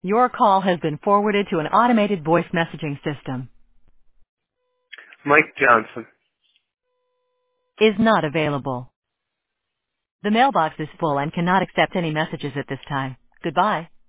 Your call has been forwarded to an automated voice messaging system. Mike Johnson. Is not available. The mailbox is full and cannot accept any messages at this time. Goodbye.